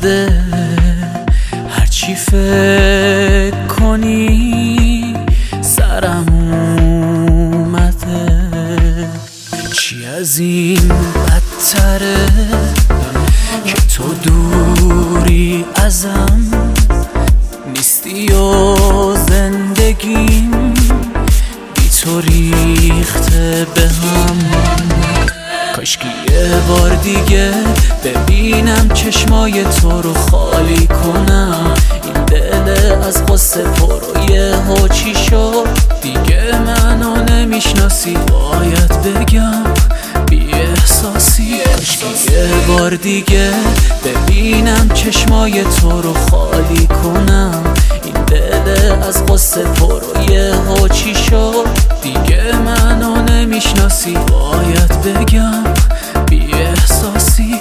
بده هرچی فکر کنی سرم اومده. چی از این بدتره که تو دوری ازم نیستی و زندگیم بی تو ریخته به هم. کاشکی یه بار دیگه ببینم چشمای تو رو خالی کنم. این دل از غصه پر یه ها چی شد دیگه منو نمیشناسی باید بگم بی احساسی. کاشکی یه بار دیگه ببینم چشمای تو رو خالی کنم. این دل از غصه پر یه ها چی شد دیگه منو نمیشناسی باید بگم بی احساسی.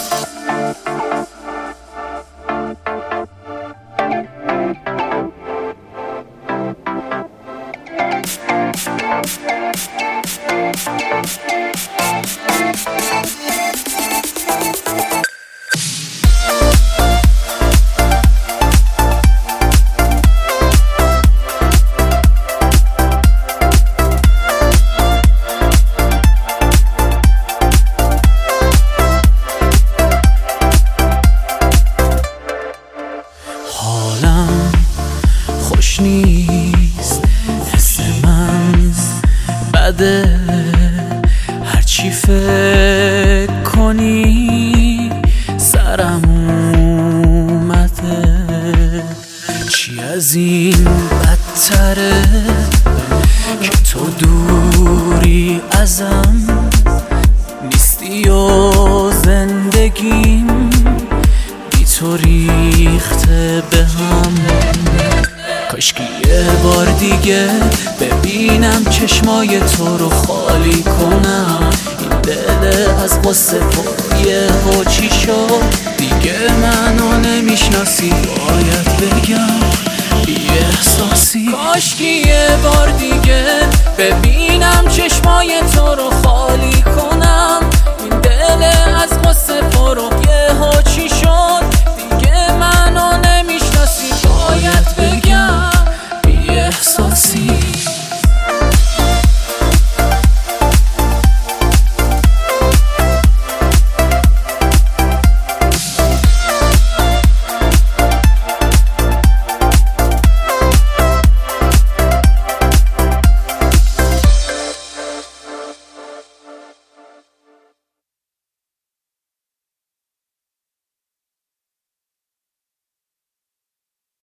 حالم خوش نیست، حس من بده هرچی فکر کنی سرم اومده. چی از این بدتره که تو دوری ازم نیستی و زندگیم بی تو ریخته به هم. کاشکی یه بار دیگه ببینم چشمای تو رو خالی کنم. این دل از غصه پر یه ها چی شد دیگه منو نمیشناسی باید بگم بی احساسی. کاشکی یه بار دیگه ببینم چشمای تو رو خالی کنم. این دل از غصه پر